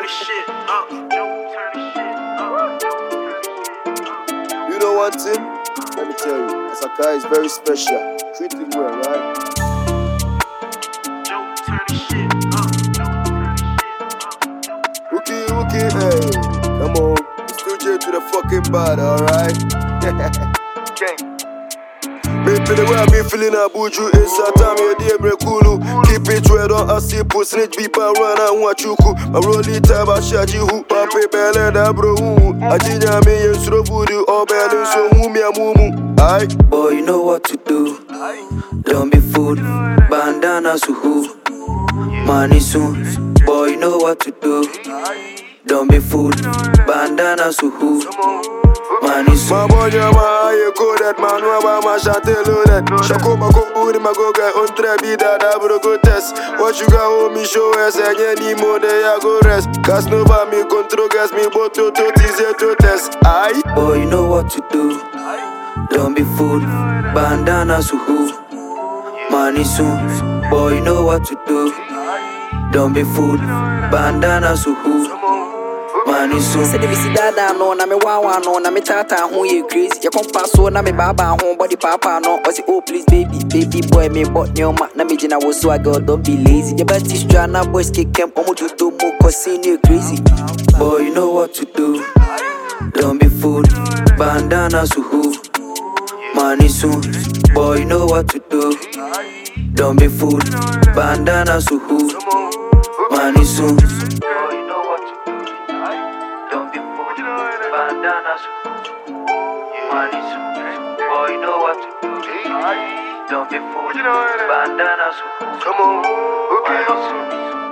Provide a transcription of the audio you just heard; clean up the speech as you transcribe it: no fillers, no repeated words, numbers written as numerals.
shit up. You know one thing? Let me tell you, Asaka is very special. Treat him well, right? Wookie, hey, come on. It's still J to the fucking body, alright? Baby, the way I be feeling a buju inside time, your day break cool. Keep it red on a simple snitch, beep and run and watch you cool. My rolly time, I shot you hoop, I pay belly, that bro. I did a million stroke voodoo, all belly, so who me a mumu. Aye, boy, you know what to do. Don't be fooled. Bandana suhu. Money soon. Boy, you know what to do. Don't be fooled. Bandana suhu. Money soon. my boy, you call that man, who my shanty loaded. Shako, my go, booty, my go, get on trebi, that I will go test. What you got, hold me, show us, and any more, there I go rest. Cause nova me control, gas me, but to tease to test. Aye, boy, you know what to do. Don't be fooled. Bandana suhu. Money soon. Boy, you know what to do. Don't be fooled. Bandana suhu. Money soon. Say if you see that no, na me wawa no, na me tata who you crazy. You come pass so na me baba home body papa no. I say oh please baby boy me but no ma na me jina was so girl don't be lazy. The best is na boys kick them omo do mo cause you crazy. Boy, you know what to do. Don't be fooled. Bandana suhu. Money soon. Boy, you know what to do. Don't be fooled. Bandana suhu. Money soon. Boy, you know what to do. Don't be fooled. Bandana suhu. Money soon. Boy, you know what to do. Don't be fooled. Bandana suhu. come on.